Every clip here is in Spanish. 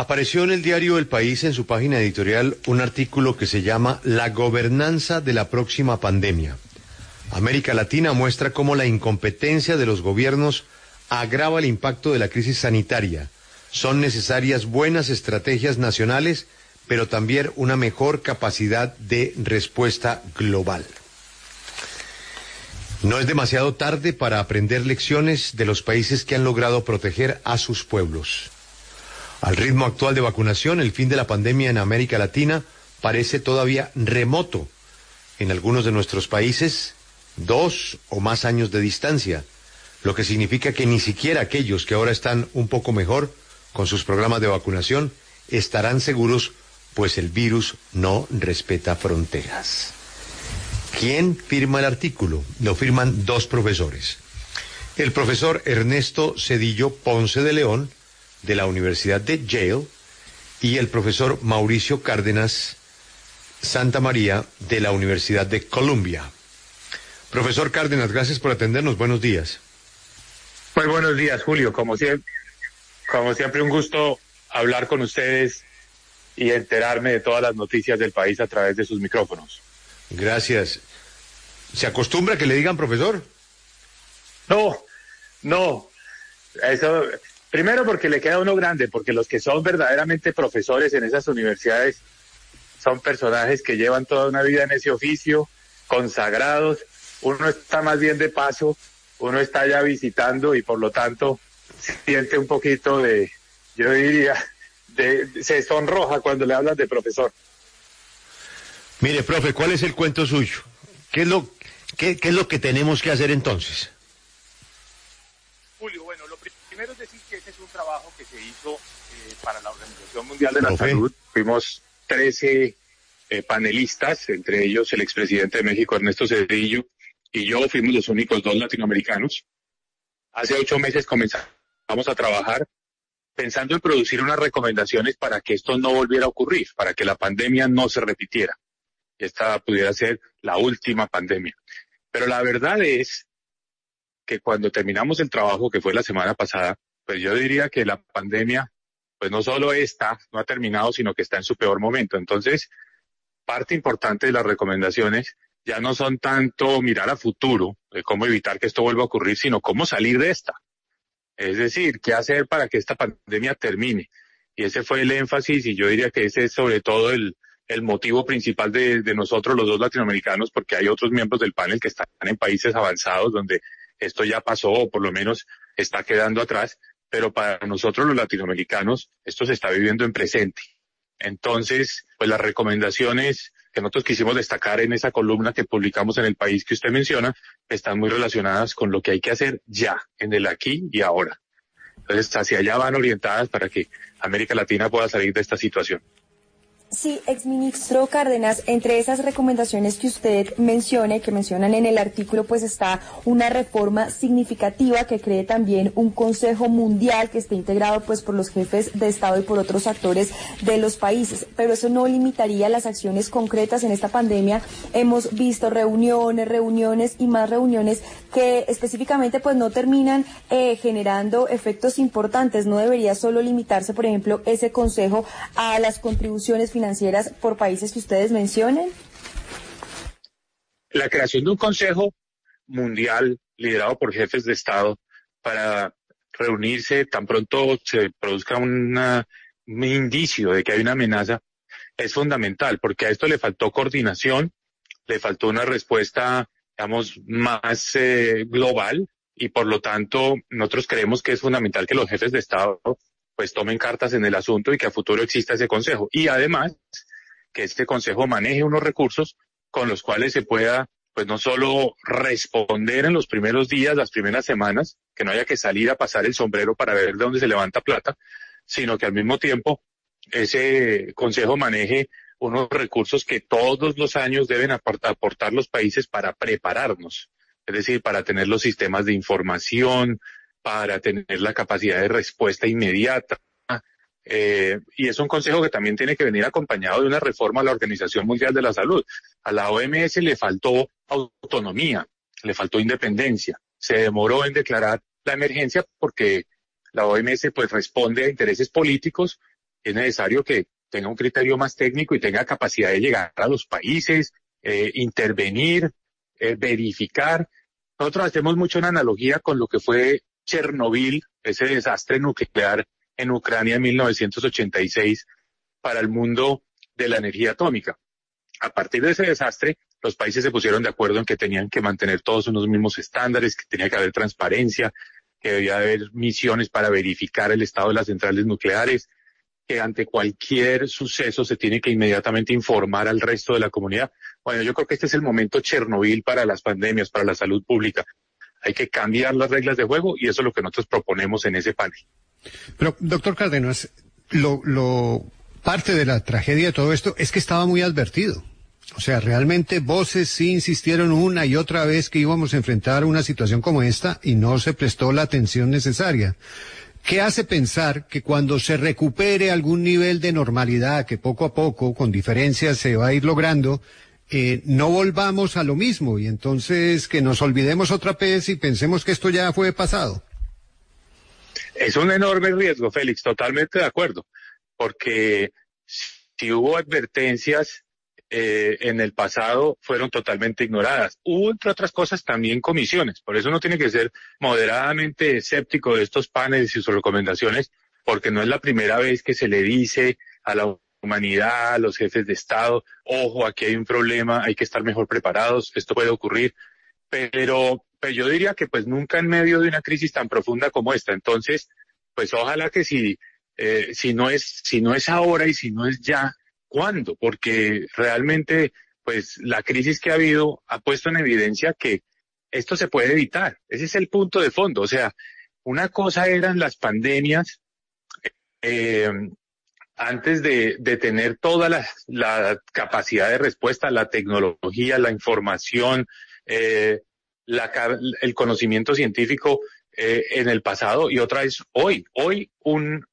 Apareció en el diario El País, en su página editorial, un artículo que se llama La gobernanza de la próxima pandemia. América Latina muestra cómo la incompetencia de los gobiernos agrava el impacto de la crisis sanitaria. Son necesarias buenas estrategias nacionales, pero también una mejor capacidad de respuesta global. No es demasiado tarde para aprender lecciones de los países que han logrado proteger a sus pueblos. Al ritmo actual de vacunación, el fin de la pandemia en América Latina parece todavía remoto. En algunos de nuestros países, 2 o más años de distancia, lo que significa que ni siquiera aquellos que ahora están un poco mejor con sus programas de vacunación estarán seguros, pues el virus no respeta fronteras. ¿Quién firma el artículo? Lo firman 2 profesores. El profesor Ernesto Cedillo Ponce de León, de la Universidad de Yale, y el profesor Mauricio Cárdenas Santa María, de la Universidad de Columbia. Profesor Cárdenas, gracias por atendernos. Buenos días. Muy buenos días, Julio. Como siempre, un gusto hablar con ustedes y enterarme de todas las noticias del país a través de sus micrófonos. Gracias. ¿Se acostumbra a que le digan profesor? No. Eso, primero porque le queda a uno grande, porque los que son verdaderamente profesores en esas universidades son personajes que llevan toda una vida en ese oficio, consagrados. Uno está más bien de paso, uno está ya visitando y por lo tanto siente un poquito se sonroja cuando le hablan de profesor. Mire, profe, ¿cuál es el cuento suyo? ¿Qué es lo que tenemos que hacer entonces? Julio, bueno, lo primero es decir que ese es un trabajo que se hizo para la Organización Mundial de la Salud. Fuimos 13 panelistas, entre ellos el expresidente de México, Ernesto Cedillo, y yo fuimos los únicos 2 latinoamericanos. Hace 8 meses comenzamos a trabajar pensando en producir unas recomendaciones para que esto no volviera a ocurrir, para que la pandemia no se repitiera. Esta pudiera ser la última pandemia. Pero la verdad es que cuando terminamos el trabajo, que fue la semana pasada, pues yo diría que la pandemia, pues no solo no ha terminado, sino que está en su peor momento. Entonces, parte importante de las recomendaciones ya no son tanto mirar a futuro, de cómo evitar que esto vuelva a ocurrir, sino cómo salir de esta. Es decir, qué hacer para que esta pandemia termine. Y ese fue el énfasis, y yo diría que ese es sobre todo el motivo principal de nosotros los 2 latinoamericanos, porque hay otros miembros del panel que están en países avanzados donde esto ya pasó o por lo menos está quedando atrás, pero para nosotros los latinoamericanos esto se está viviendo en presente. Entonces, pues las recomendaciones que nosotros quisimos destacar en esa columna que publicamos en El País que usted menciona, están muy relacionadas con lo que hay que hacer ya, en el aquí y ahora. Entonces, hacia allá van orientadas para que América Latina pueda salir de esta situación. Sí, exministro Cárdenas, entre esas recomendaciones que usted menciona y que mencionan en el artículo, pues está una reforma significativa que cree también un Consejo Mundial que esté integrado pues por los jefes de Estado y por otros actores de los países. Pero eso no limitaría las acciones concretas en esta pandemia. Hemos visto reuniones y más reuniones que específicamente pues no terminan generando efectos importantes. No debería solo limitarse, por ejemplo, ese consejo a las contribuciones financieras por países que ustedes mencionen. La creación de un Consejo Mundial liderado por jefes de Estado para reunirse tan pronto se produzca un indicio de que hay una amenaza es fundamental, porque a esto le faltó coordinación, le faltó una respuesta, digamos, más global, y por lo tanto nosotros creemos que es fundamental que los jefes de Estado pues tomen cartas en el asunto y que a futuro exista ese consejo. Y además, que este consejo maneje unos recursos con los cuales se pueda, pues no solo responder en los primeros días, las primeras semanas, que no haya que salir a pasar el sombrero para ver de dónde se levanta plata, sino que al mismo tiempo ese consejo maneje unos recursos que todos los años deben aportar los países para prepararnos. Es decir, para tener los sistemas de información, para tener la capacidad de respuesta inmediata. Y es un consejo que también tiene que venir acompañado de una reforma a la Organización Mundial de la Salud. A la OMS le faltó autonomía, le faltó independencia. Se demoró en declarar la emergencia porque la OMS pues responde a intereses políticos es necesario que tenga un criterio más técnico y tenga capacidad de llegar a los países, intervenir, verificar. Nosotros hacemos mucho una analogía con lo que fue Chernobyl, ese desastre nuclear en Ucrania en 1986 para el mundo de la energía atómica. A partir de ese desastre, los países se pusieron de acuerdo en que tenían que mantener todos unos mismos estándares, que tenía que haber transparencia, que debía haber misiones para verificar el estado de las centrales nucleares, que ante cualquier suceso se tiene que inmediatamente informar al resto de la comunidad. Bueno, yo creo que este es el momento Chernobyl para las pandemias, para la salud pública. Hay que cambiar las reglas de juego y eso es lo que nosotros proponemos en ese panel. Pero, doctor Cárdenas, parte de la tragedia de todo esto es que estaba muy advertido. O sea, realmente voces sí insistieron una y otra vez que íbamos a enfrentar una situación como esta y no se prestó la atención necesaria. ¿Qué hace pensar que cuando se recupere algún nivel de normalidad, que poco a poco, con diferencias, se va a ir logrando, no volvamos a lo mismo y entonces que nos olvidemos otra vez y pensemos que esto ya fue pasado? Es un enorme riesgo, Félix, totalmente de acuerdo, porque si hubo advertencias en el pasado, fueron totalmente ignoradas. Hubo, entre otras cosas, también comisiones, por eso uno tiene que ser moderadamente escéptico de estos paneles y sus recomendaciones, porque no es la primera vez que se le dice a la humanidad, a los jefes de Estado, ojo, aquí hay un problema, hay que estar mejor preparados, esto puede ocurrir, pero yo diría que pues nunca en medio de una crisis tan profunda como esta. Entonces, pues ojalá que si no es ahora y si no es ya, ¿cuándo? Porque realmente pues la crisis que ha habido ha puesto en evidencia que esto se puede evitar. Ese es el punto de fondo. O sea, una cosa eran las pandemias antes de tener toda la capacidad de respuesta, la tecnología, la información, el conocimiento científico en el pasado, y otra es hoy un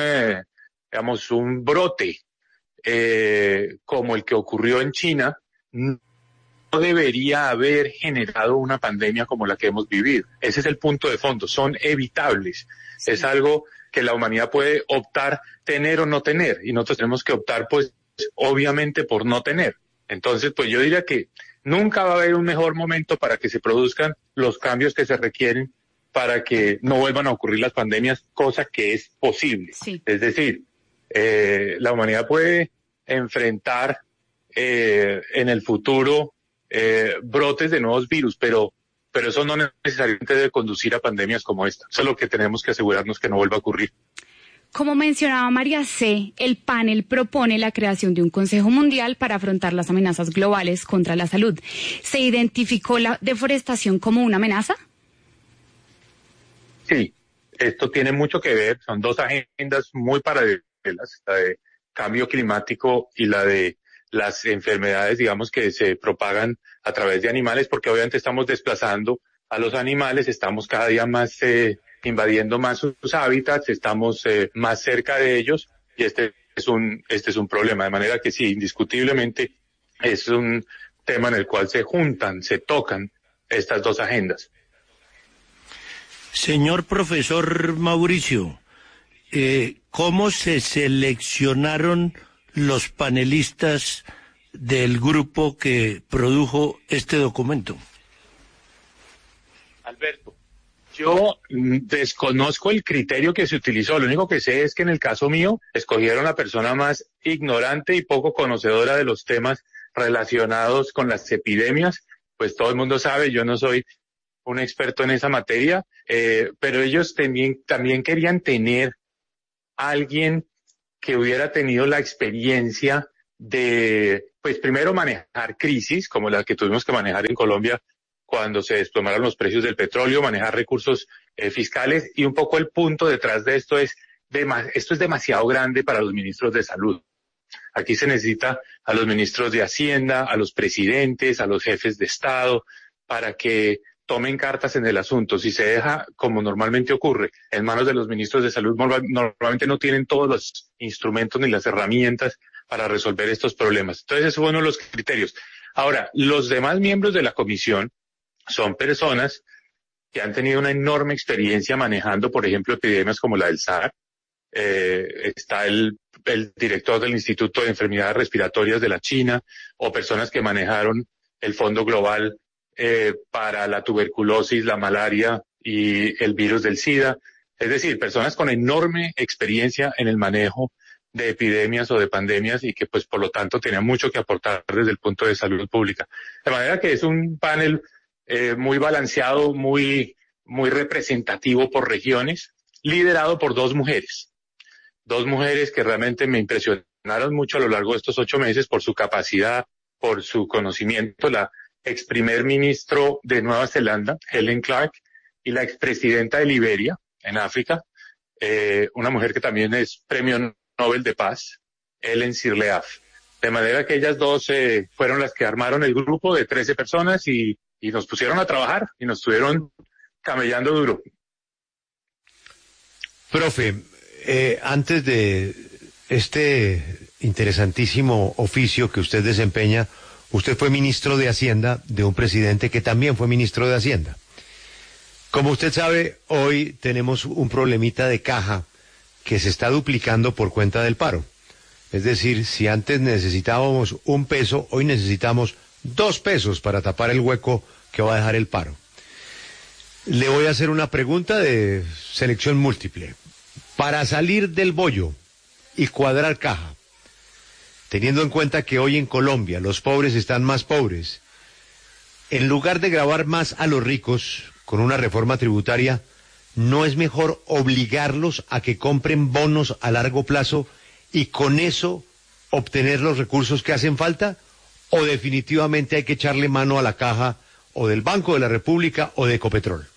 brote como el que ocurrió en China no debería haber generado una pandemia como la que hemos vivido. Ese es el punto de fondo, son evitables. Sí. Es algo que la humanidad puede optar tener o no tener, y nosotros tenemos que optar pues obviamente por no tener. Entonces pues yo diría que nunca va a haber un mejor momento para que se produzcan los cambios que se requieren para que no vuelvan a ocurrir las pandemias, cosa que es posible. Sí. Es decir, la humanidad puede enfrentar en el futuro brotes de nuevos virus, pero eso no necesariamente debe conducir a pandemias como esta. Eso es lo que tenemos que asegurarnos que no vuelva a ocurrir. Como mencionaba María C., el panel propone la creación de un Consejo Mundial para afrontar las amenazas globales contra la salud. ¿Se identificó la deforestación como una amenaza? Sí, esto tiene mucho que ver. Son dos agendas muy paralelas, la de cambio climático y la de las enfermedades, digamos, que se propagan a través de animales, porque obviamente estamos desplazando a los animales, estamos cada día más invadiendo más sus hábitats, estamos más cerca de ellos, y este es un problema, de manera que sí, indiscutiblemente es un tema en el cual se juntan, se tocan estas dos agendas. Señor profesor Mauricio, ¿cómo se seleccionaron los panelistas del grupo que produjo este documento? Alberto, yo desconozco el criterio que se utilizó. Lo único que sé es que en el caso mío escogieron la persona más ignorante y poco conocedora de los temas relacionados con las epidemias. Pues todo el mundo sabe, yo no soy un experto en esa materia, pero ellos también querían tener a alguien que hubiera tenido la experiencia de, pues primero manejar crisis, como la que tuvimos que manejar en Colombia cuando se desplomaron los precios del petróleo, manejar recursos fiscales, y un poco el punto detrás de esto es demasiado grande para los ministros de salud. Aquí se necesita a los ministros de Hacienda, a los presidentes, a los jefes de Estado, para que tomen cartas en el asunto. Si se deja, como normalmente ocurre, en manos de los ministros de salud, normalmente no tienen todos los instrumentos ni las herramientas para resolver estos problemas. Entonces, eso es uno de los criterios. Ahora, los demás miembros de la comisión son personas que han tenido una enorme experiencia manejando, por ejemplo, epidemias como la del SARS. Está el el director del Instituto de Enfermedades Respiratorias de la China, o personas que manejaron el Fondo Global para la tuberculosis, la malaria y el virus del SIDA. Es decir, personas con enorme experiencia en el manejo de epidemias o de pandemias y que pues por lo tanto tenían mucho que aportar desde el punto de salud pública. De manera que es un panel muy balanceado, muy representativo por regiones, liderado por dos mujeres que realmente me impresionaron mucho a lo largo de estos 8 meses por su capacidad, por su conocimiento, la ex primer ministro de Nueva Zelanda, Helen Clark, y la expresidenta de Liberia, en África, una mujer que también es premio Nobel de Paz, Ellen Sirleaf. De manera que ellas dos fueron las que armaron el grupo de 13 personas y nos pusieron a trabajar y nos estuvieron camellando duro. Profe, antes de este interesantísimo oficio que usted desempeña, usted fue ministro de Hacienda de un presidente que también fue ministro de Hacienda. Como usted sabe, hoy tenemos un problemita de caja que se está duplicando por cuenta del paro. Es decir, si antes necesitábamos 1 peso, hoy necesitamos 2 pesos para tapar el hueco que va a dejar el paro. Le voy a hacer una pregunta de selección múltiple. Para salir del bollo y cuadrar caja, teniendo en cuenta que hoy en Colombia los pobres están más pobres, en lugar de gravar más a los ricos con una reforma tributaria, ¿no es mejor obligarlos a que compren bonos a largo plazo y con eso obtener los recursos que hacen falta? ¿O definitivamente hay que echarle mano a la caja o del Banco de la República o de Ecopetrol?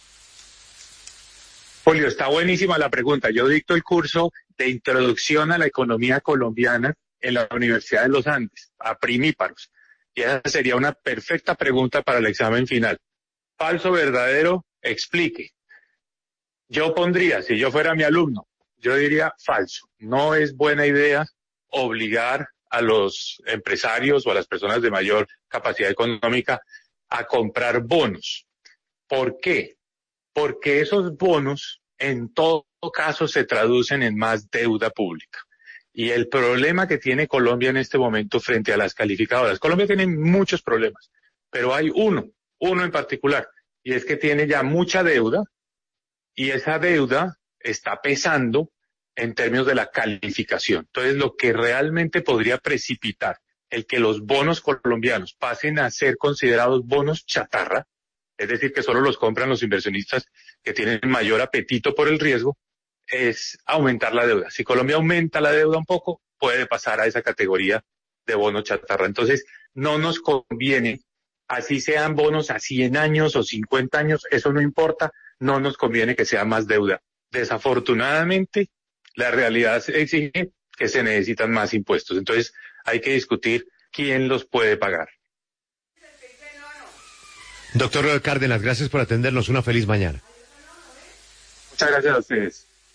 Julio, está buenísima la pregunta. Yo dicto el curso de Introducción a la Economía Colombiana en la Universidad de los Andes, a primíparos. Y esa sería una perfecta pregunta para el examen final. Falso, verdadero, explique. Yo pondría, si yo fuera mi alumno, yo diría falso. No es buena idea obligar a los empresarios o a las personas de mayor capacidad económica a comprar bonos. ¿Por qué? Porque esos bonos en todo caso se traducen en más deuda pública. Y el problema que tiene Colombia en este momento frente a las calificadoras, Colombia tiene muchos problemas, pero hay uno en particular, y es que tiene ya mucha deuda, y esa deuda está pesando en términos de la calificación. Entonces, lo que realmente podría precipitar el que los bonos colombianos pasen a ser considerados bonos chatarra, es decir, que solo los compran los inversionistas que tienen mayor apetito por el riesgo, es aumentar la deuda. Si Colombia aumenta la deuda un poco, puede pasar a esa categoría de bono chatarra. Entonces, no nos conviene, así sean bonos a 100 años o 50 años, eso no importa, no nos conviene que sea más deuda. Desafortunadamente, la realidad exige que se necesitan más impuestos. Entonces, hay que discutir quién los puede pagar. Doctor Cárdenas, gracias por atendernos. Una feliz mañana. Muchas gracias a ustedes.